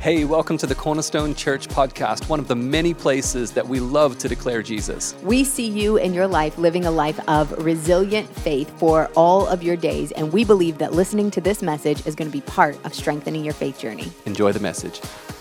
Hey, welcome to the Cornerstone Church podcast, one of the many places that we love to declare Jesus. We see you in your life living a life of resilient faith for all of your days, and we believe that listening to this message is going to be part of strengthening your faith journey. Enjoy the message.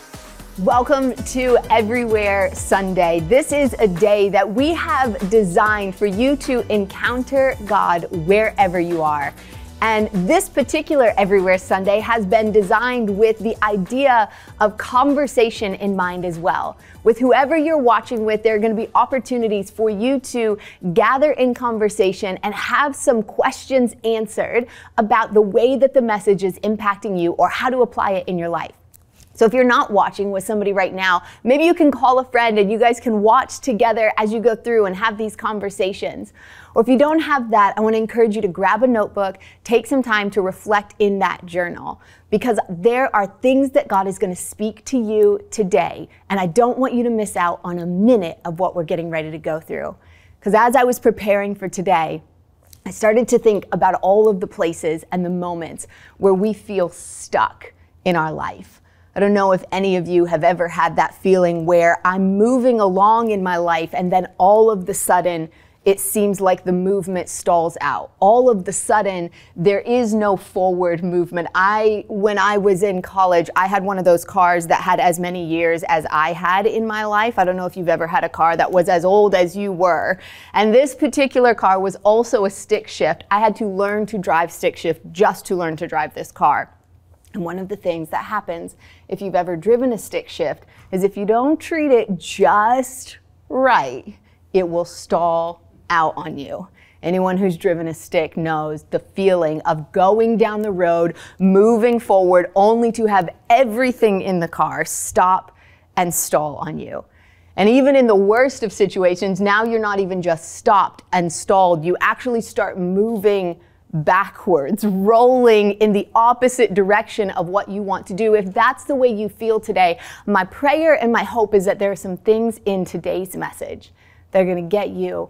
Welcome to Everywhere Sunday. This is a day that we have designed for you to encounter God wherever you are. And this particular Everywhere Sunday has been designed with the idea of conversation in mind as well. With whoever you're watching with, there are going to be opportunities for you to gather in conversation and have some questions answered about the way that the message is impacting you or how to apply it in your life. So if you're not watching with somebody right now, maybe you can call a friend and you guys can watch together as you go through and have these conversations. Or if you don't have that, I want to encourage you to grab a notebook, take some time to reflect in that journal, because there are things that God is going to speak to you today. And I don't want you to miss out on a minute of what we're getting ready to go through. Because as I was preparing for today, I started to think about all of the places and the moments where we feel stuck in our life. I don't know if any of you have ever had that feeling where I'm moving along in my life and then all of the sudden it seems like the movement stalls out. All of the sudden there is no forward movement. When I was in college, I had one of those cars that had as many years as I had in my life. I don't know if you've ever had a car that was as old as you were. And this particular car was also a stick shift. I had to learn to drive stick shift just to learn to drive this car. And one of the things that happens if you've ever driven a stick shift is if you don't treat it just right, it will stall out on you. Anyone who's driven a stick knows the feeling of going down the road, moving forward, only to have everything in the car stop and stall on you. And even in the worst of situations, now you're not even just stopped and stalled, you actually start moving backwards, rolling in the opposite direction of what you want to do. If that's the way you feel today, my prayer and my hope is that there are some things in today's message that are going to get you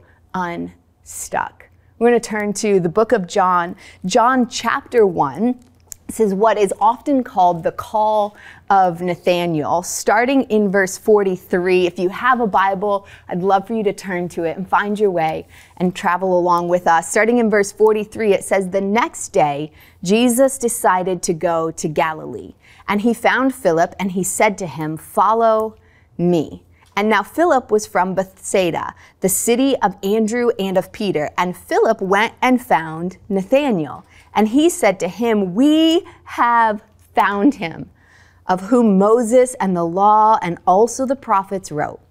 unstuck. We're going to turn to the book of John, John chapter 1. This is what is often called the call of Nathanael, starting in verse 43. If you have a Bible, I'd love for you to turn to it and find your way and travel along with us. Starting in verse 43, it says, "The next day, Jesus decided to go to Galilee, and he found Philip, and he said to him, 'Follow me.' And now Philip was from Bethsaida, the city of Andrew and of Peter. And Philip went and found Nathanael. And he said to him, 'We have found him, of whom Moses and the law and also the prophets wrote,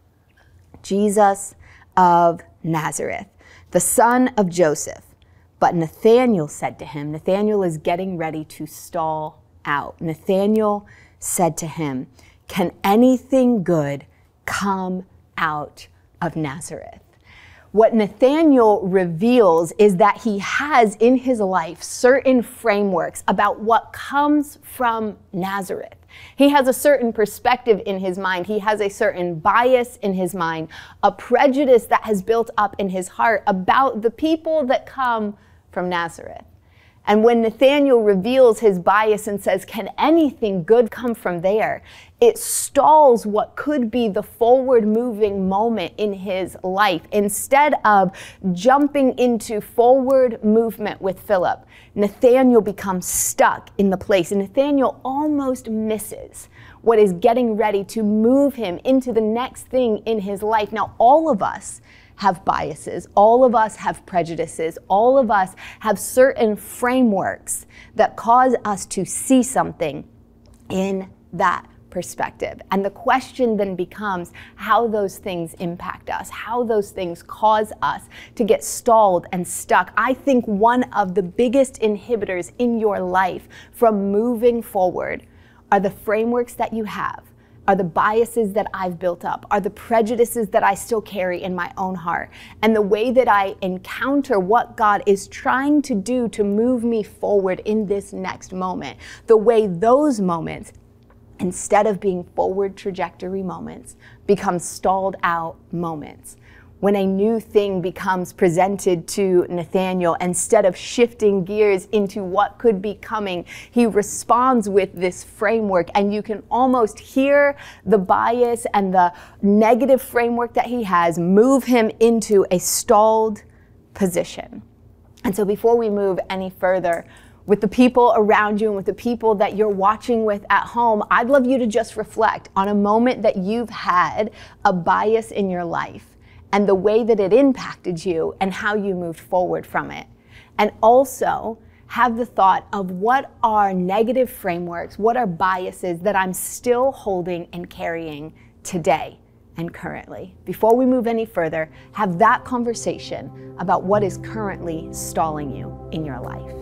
Jesus of Nazareth, the son of Joseph.' But Nathanael said to him," Nathanael is getting ready to stall out. Nathanael said to him, "Can anything good come out of Nazareth?" What Nathanael reveals is that he has in his life certain frameworks about what comes from Nazareth. He has a certain perspective in his mind. He has a certain bias in his mind, a prejudice that has built up in his heart about the people that come from Nazareth. And when Nathanael reveals his bias and says, "Can anything good come from there?" it stalls what could be the forward moving moment in his life. Instead of jumping into forward movement with Philip, Nathanael becomes stuck in the place. And Nathanael almost misses what is getting ready to move him into the next thing in his life. Now, all of us have biases. All of us have prejudices. All of us have certain frameworks that cause us to see something in that perspective. And the question then becomes how those things impact us, how those things cause us to get stalled and stuck. I think one of the biggest inhibitors in your life from moving forward are the frameworks that you have, are the biases that I've built up, are the prejudices that I still carry in my own heart, and the way that I encounter what God is trying to do to move me forward in this next moment. The way those moments, instead of being forward trajectory moments, become stalled out moments. when a new thing becomes presented to Nathanael, instead of shifting gears into what could be coming, he responds with this framework, and you can almost hear the bias and the negative framework that he has move him into a stalled position. And so before we move any further, with the people around you and with the people that you're watching with at home, I'd love you to just reflect on a moment that you've had a bias in your life and the way that it impacted you and how you moved forward from it. And also have the thought of what are negative frameworks, what are biases that I'm still holding and carrying today and currently. Before we move any further, have that conversation about what is currently stalling you in your life.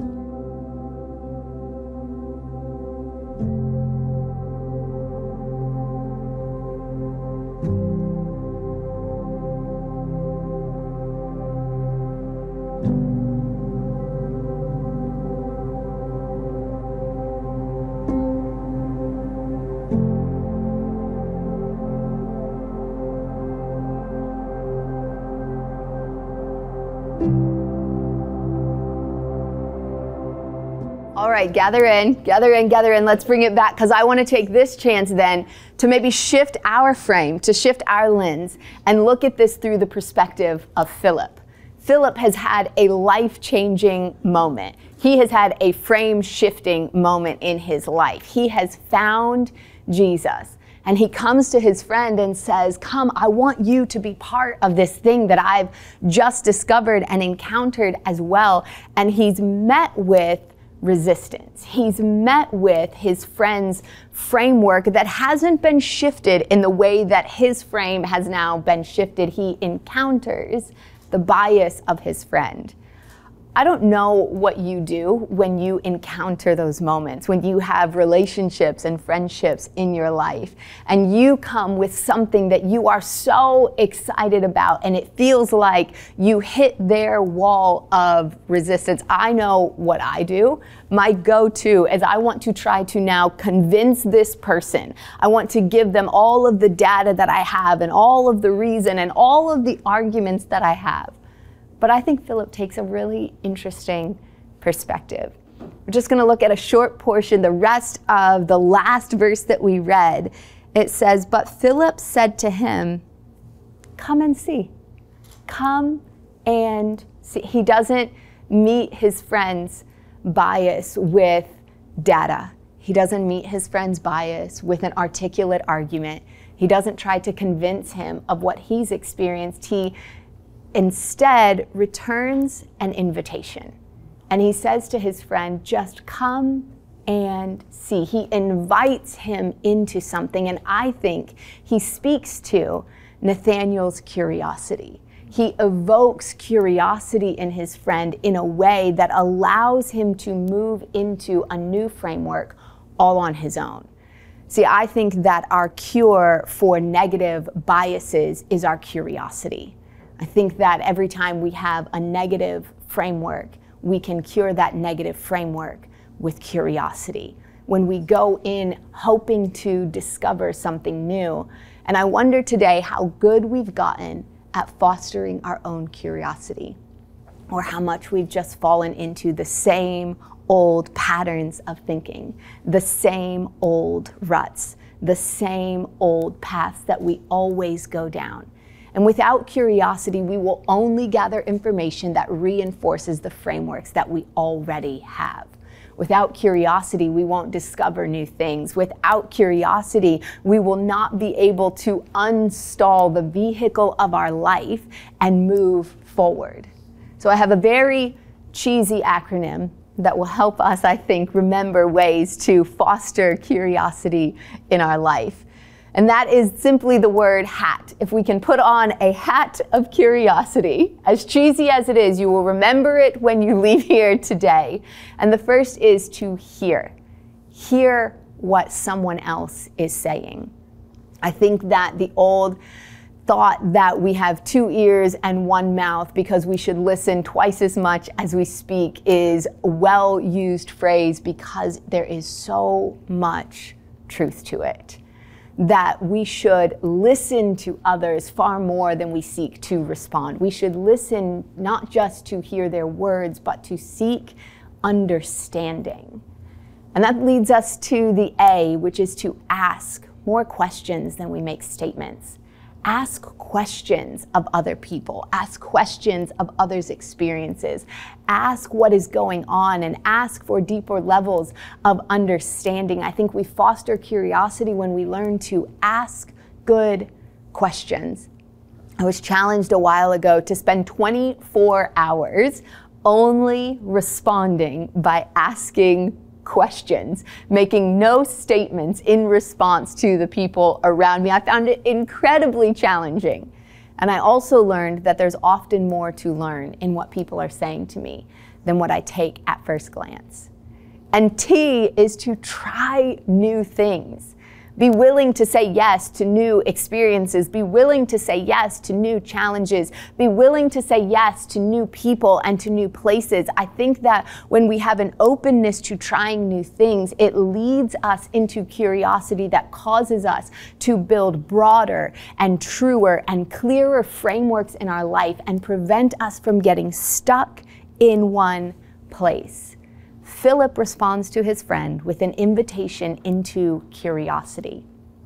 All right, gather in. Let's bring it back, because I want to take this chance then to maybe shift our frame, to shift our lens, and look at this through the perspective of Philip. Philip has had a life-changing moment. He has had a frame-shifting moment in his life. He has found Jesus. And he comes to his friend and says, come, I want you to be part of this thing that I've just discovered and encountered as well. And he's met with resistance. He's met with his friend's framework that hasn't been shifted in the way that his frame has now been shifted. He encounters the bias of his friend. I don't know what you do when you encounter those moments, when you have relationships and friendships in your life, and you come with something that you are so excited about, and it feels like you hit their wall of resistance. I know what I do. My go-to is I want to try to now convince this person. I want to give them all of the data that I have and all of the reason and all of the arguments that I have. But I think Philip takes a really interesting perspective. We're just going to look at a short portion, the rest of the last verse that we read. It says, but Philip said to him, come and see. Come and see. He doesn't meet his friend's bias with data. He doesn't meet his friend's bias with an articulate argument. He doesn't try to convince him of what he's experienced. He instead returns an invitation. And he says to his friend, just come and see. He invites him into something. And I think he speaks to Nathanael's curiosity. He evokes curiosity in his friend in a way that allows him to move into a new framework all on his own. See, I think that our cure for negative biases is our curiosity. I think that every time we have a negative framework, we can cure that negative framework with curiosity. When we go in hoping to discover something new. And I wonder today how good we've gotten at fostering our own curiosity, or how much we've just fallen into the same old patterns of thinking, the same old ruts, the same old paths that we always go down. And without curiosity, we will only gather information that reinforces the frameworks that we already have. Without curiosity, we won't discover new things. Without curiosity, we will not be able to unstall the vehicle of our life and move forward. So I have a very cheesy acronym that will help us, I think, remember ways to foster curiosity in our life. And that is simply the word hat. If we can put on a hat of curiosity, as cheesy as it is, you will remember it when you leave here today. And the first is to hear. Hear what someone else is saying. I think that the old thought that we have 2 ears and 1 mouth because we should listen twice as much as we speak is a well-used phrase because there is so much truth to it. that we should listen to others far more than we seek to respond. We should listen not just to hear their words, but to seek understanding. And that leads us to the A, which is to ask more questions than we make statements. Ask questions of other people. Ask questions of others' experiences. Ask what is going on and ask for deeper levels of understanding. I think we foster curiosity when we learn to ask good questions. I was challenged a while ago to spend 24 hours only responding by asking questions, making no statements in response to the people around me. I found it incredibly challenging. And I also learned that there's often more to learn in what people are saying to me than what I take at first glance. And T is to try new things. Be willing to say yes to new experiences. Be willing to say yes to new challenges. Be willing to say yes to new people and to new places. I think that when we have an openness to trying new things, it leads us into curiosity that causes us to build broader and truer and clearer frameworks in our life and prevent us from getting stuck in one place. Philip responds to his friend with an invitation into curiosity.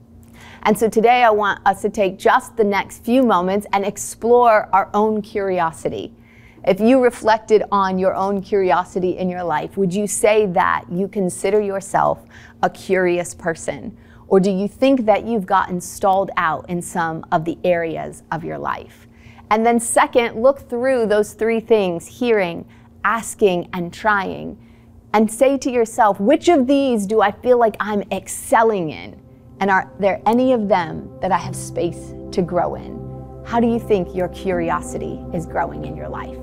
And so today I want us to take just the next few moments and explore our own curiosity. If you reflected on your own curiosity in your life, would you say that you consider yourself a curious person? Or do you think that you've gotten stalled out in some of the areas of your life? And then second, look through those three things: hearing, asking, and trying. And say to yourself, which of these do I feel like I'm excelling in? And are there any of them that I have space to grow in? How do you think your curiosity is growing in your life?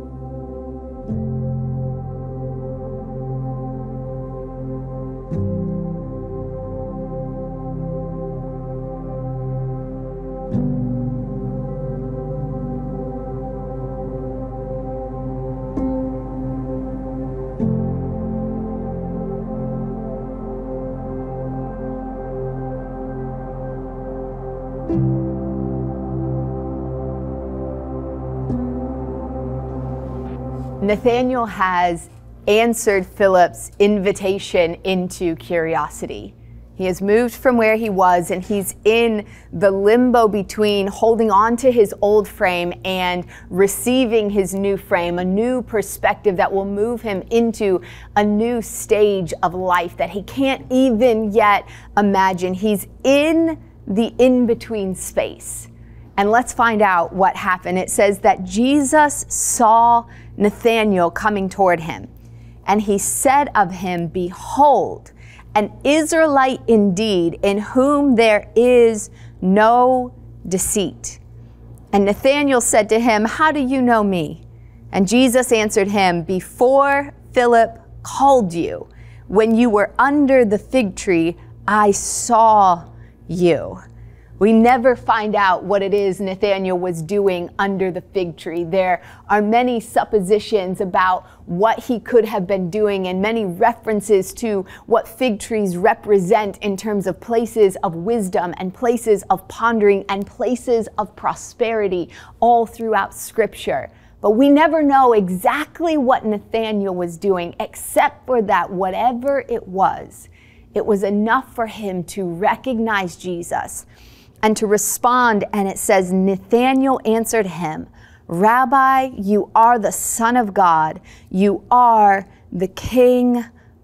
Nathanael has answered Philip's invitation into curiosity. He has moved from where he was and he's in the limbo between holding on to his old frame and receiving his new frame, a new perspective that will move him into a new stage of life that he can't even yet imagine. He's in the in-between space. And let's find out what happened. It says that Jesus saw Nathanael coming toward him, and he said of him, "Behold, an Israelite indeed, in whom there is no deceit." And Nathanael said to him, "How do you know me?" And Jesus answered him, "Before Philip called you, when you were under the fig tree, I saw you." We never find out what it is Nathanael was doing under the fig tree. There are many suppositions about what he could have been doing and many references to what fig trees represent in terms of places of wisdom and places of pondering and places of prosperity all throughout Scripture. But we never know exactly what Nathanael was doing, except for that whatever it was enough for him to recognize Jesus and to respond. And it says, Nathanael answered him, "Rabbi, you are the Son of God. You are the King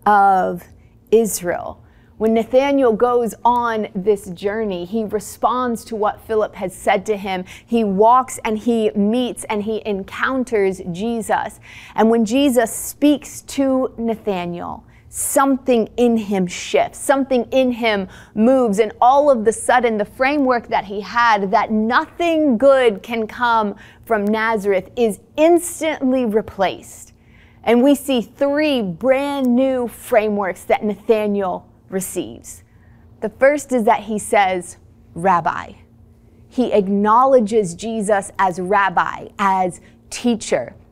of Israel." When Nathanael goes on this journey, he responds to what Philip has said to him. He walks and he meets and he encounters Jesus. And when Jesus speaks to Nathanael, something in him shifts, something in him moves, and all of the sudden the framework that he had, that nothing good can come from Nazareth, is instantly replaced. And we see three brand new frameworks that Nathanael receives. The first is that he says, "Rabbi." He acknowledges Jesus as rabbi, as teacher.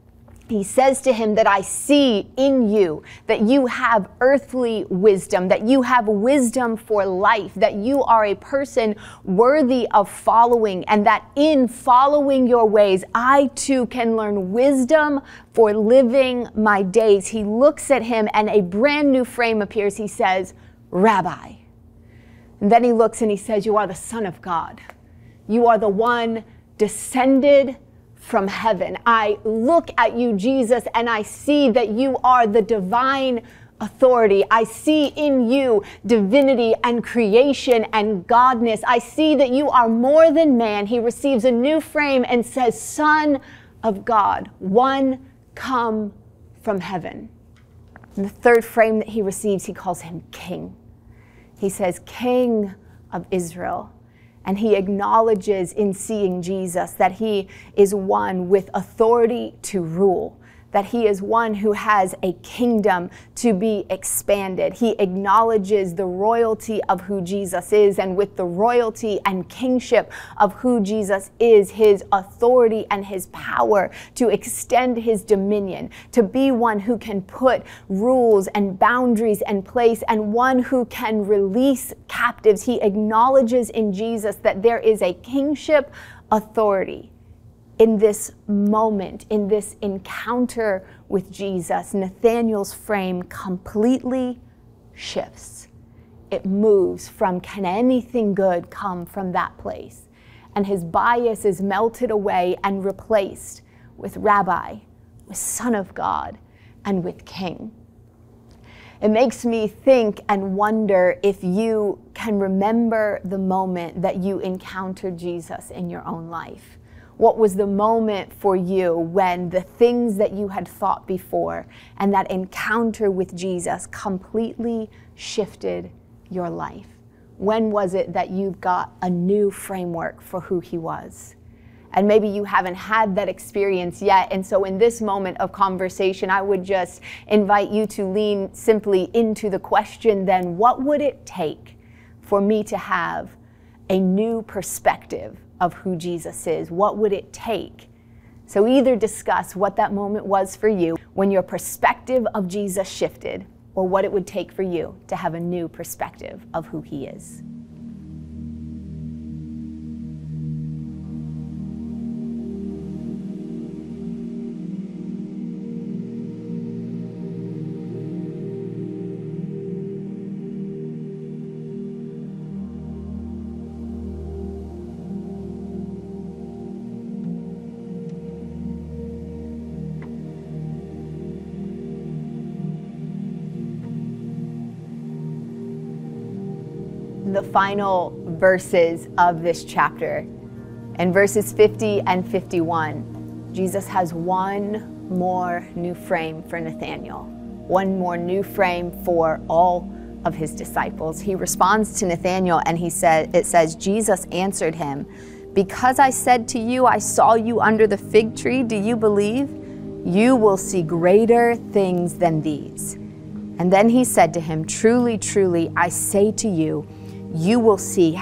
He says to him that I see in you that you have earthly wisdom, that you have wisdom for life, that you are a person worthy of following, and that in following your ways, I too can learn wisdom for living my days. He looks at him and a brand new frame appears. He says, Rabbi. And then he looks and he says, you are the Son of God. You are the one descended from heaven. I look at you, Jesus, and I see that you are the divine authority. I see in you divinity and creation and godness. I see that you are more than man. He receives a new frame and says, Son of God, one come from heaven. And the third frame that he receives, he calls him King. He says, King of Israel. And he acknowledges in seeing Jesus that he is one with authority to rule, that he is one who has a kingdom to be expanded. He acknowledges the royalty of who Jesus is, and with the royalty and kingship of who Jesus is, his authority and his power to extend his dominion, to be one who can put rules and boundaries in place, and one who can release captives. He acknowledges in Jesus that there is a kingship authority. In this moment, in this encounter with Jesus, Nathanael's frame completely shifts. It moves from, can anything good come from that place? And his bias is melted away and replaced with Rabbi, with Son of God, and with King. It makes me think and wonder if you can remember the moment that you encountered Jesus in your own life. What was the moment for you when the things that you had thought before and that encounter with Jesus completely shifted your life? When was it that you got a new framework for who he was? And maybe you haven't had that experience yet. And so in this moment of conversation, I would just invite you to lean simply into the question then, what would it take for me to have a new perspective of who Jesus is? What would it take? So either discuss what that moment was for you when your perspective of Jesus shifted, or what it would take for you to have a new perspective of who he is. The final verses of this chapter, in verses 50 and 51, Jesus has one more new frame for Nathanael, one more new frame for all of his disciples. He responds to Nathanael and it says, Jesus answered him, because I said to you, I saw you under the fig tree, do you believe? You will see greater things than these. And then he said to him, truly, truly, I say to you, you will see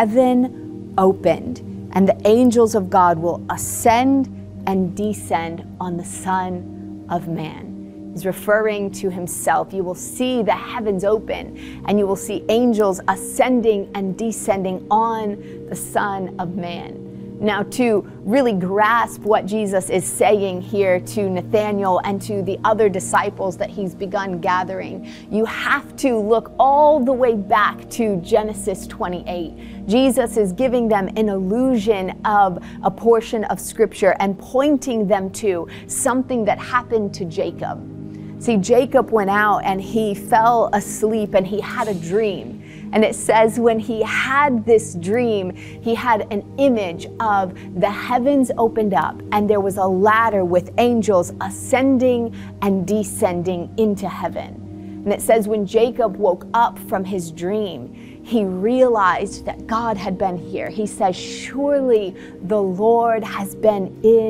heaven opened, and the angels of God will ascend and descend on the Son of Man. He's referring to himself. You will see the heavens open, and you will see angels ascending and descending on the Son of Man. Now, to really grasp what Jesus is saying here to Nathanael and to the other disciples that he's begun gathering, you have to look all the way back to Genesis 28. Jesus is giving them an illusion of a portion of Scripture and pointing them to something that happened to Jacob. See, Jacob went out and he fell asleep and he had a dream. And it says when he had this dream, he had an image of the heavens opened up and there was a ladder with angels ascending and descending into heaven. And it says when Jacob woke up from his dream, he realized that God had been here. He says, surely the Lord has been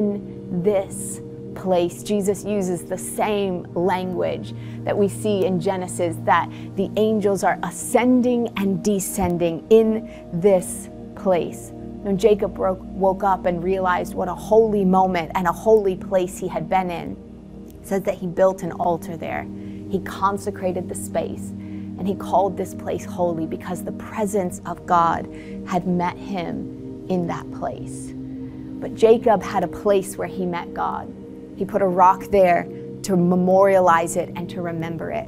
in this place. Jesus uses the same language that we see in Genesis, that the angels are ascending and descending in this place. When Jacob woke up and realized what a holy moment and a holy place he had been in, It says that he built an altar there. He consecrated the space, and he called this place holy because the presence of God had met him in that place. But Jacob had a place where he met God. He put a rock there to memorialize it and to remember it.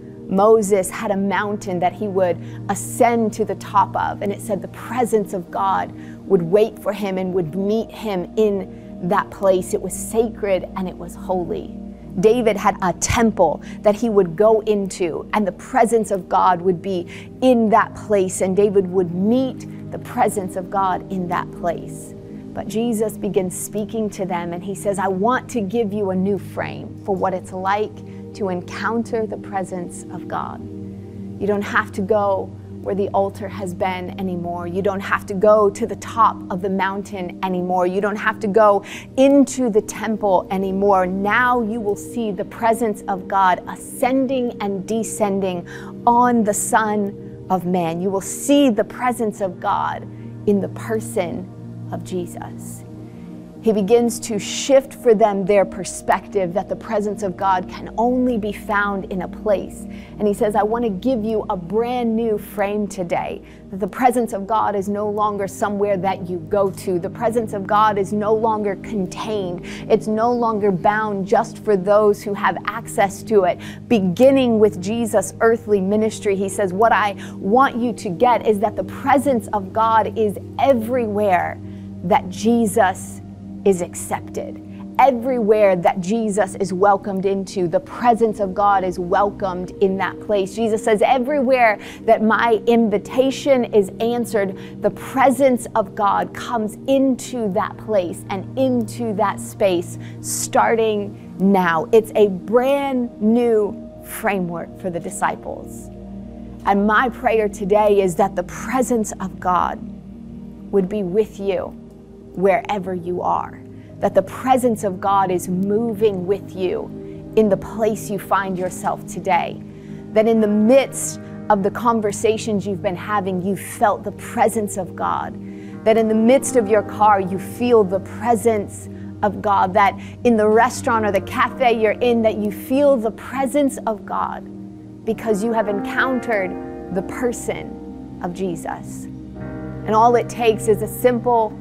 Moses had a mountain that he would ascend to the top of, and it said the presence of God would wait for him and would meet him in that place. It was sacred and it was holy. David had a temple that he would go into, and the presence of God would be in that place, and David would meet the presence of God in that place. But Jesus begins speaking to them, and he says, I want to give you a new frame for what it's like to encounter the presence of God. You don't have to go where the altar has been anymore. You don't have to go to the top of the mountain anymore. You don't have to go into the temple anymore. Now you will see the presence of God ascending and descending on the Son of Man. You will see the presence of God in the person of Jesus. He begins to shift for them their perspective that the presence of God can only be found in a place. And he says, I want to give you a brand new frame today, that the presence of God is no longer somewhere that you go to. The presence of God is no longer contained. It's no longer bound just for those who have access to it. Beginning with Jesus' earthly ministry, he says, what I want you to get is that the presence of God is everywhere that Jesus is accepted. Everywhere that Jesus is welcomed into, the presence of God is welcomed in that place. Jesus says, everywhere that my invitation is answered, the presence of God comes into that place and into that space starting now. It's a brand new framework for the disciples. And my prayer today is that the presence of God would be with you wherever you are, that the presence of God is moving with you in the place you find yourself today, that in the midst of the conversations you've been having, you felt the presence of God, that in the midst of your car, you feel the presence of God, that in the restaurant or the cafe you're in, that you feel the presence of God because you have encountered the person of Jesus. And all it takes is a simple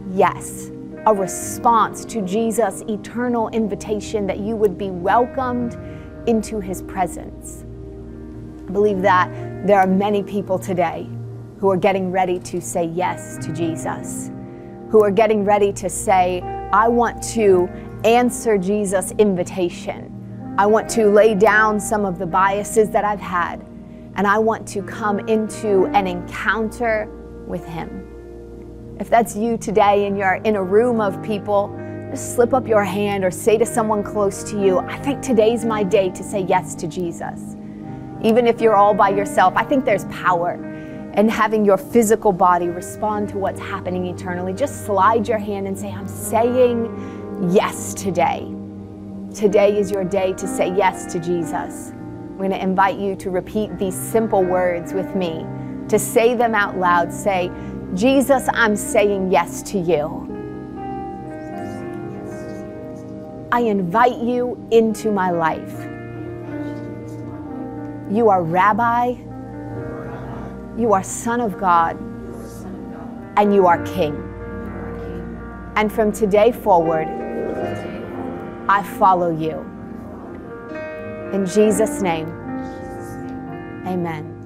yes, a response to Jesus' eternal invitation that you would be welcomed into his presence. I believe that there are many people today who are getting ready to say yes to Jesus, who are getting ready to say, I want to answer Jesus' invitation. I want to lay down some of the biases that I've had, and I want to come into an encounter with him. If that's you today and you're in a room of people, just slip up your hand or say to someone close to you, I think today's my day to say yes to Jesus. Even if you're all by yourself, I think there's power in having your physical body respond to what's happening eternally. Just slide your hand and say, I'm saying yes today. Today is your day to say yes to Jesus. I'm going to invite you to repeat these simple words with me, to say them out loud. Say, Jesus, I'm saying yes to you. I invite you into my life. You are Rabbi, you are Son of God, and you are King. And from today forward, I follow you. In Jesus' name, amen.